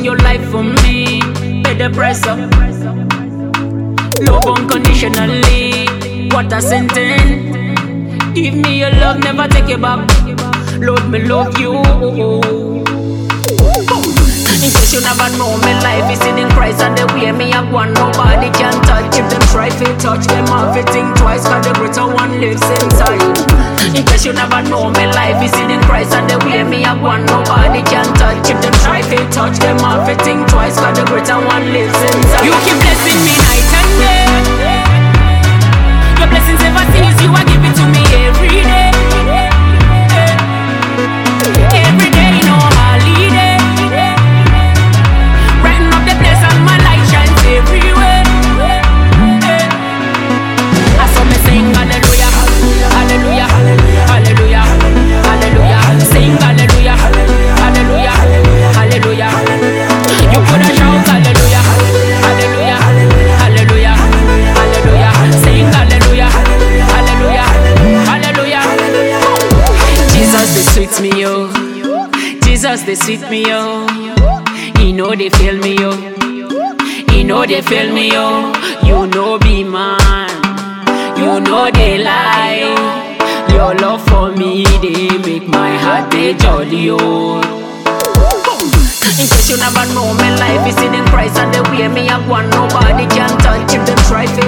down your life for me. Pay the price up. Love unconditionally. What a sentence. Give me your love, never take it back. Lord, me love you. In case you never know, me life is in Christ, and the way me have one, nobody can touch. If them try to touch, them have to think twice, cause the greater one lives inside. In case you never know, me life is in Christ, and the way me have one, nobody can touch. If them try to touch, them have to think twice, cause the greater one lives inside. You keep blessing me night and day. Your blessings never cease, you are giving to me every day. Every day, no holiday. Brighten up the place and my light shines everywhere. I saw me sing hallelujah, hallelujah, hallelujah, hallelujah. Sing hallelujah, hallelujah, hallelujah. You could have shout hallelujah, hallelujah, hallelujah, hallelujah. Sing hallelujah, hallelujah, hallelujah. Jesus, they sweet me, yo. Jesus, they sweet me, yo. He know they feel me, yo. He know they feel me, yo. You know be man. You know they lie. Your love for me, they make my heart they jolly, yo. In case you never know, my life is in Christ, and the way me have one, nobody can touch. If them try to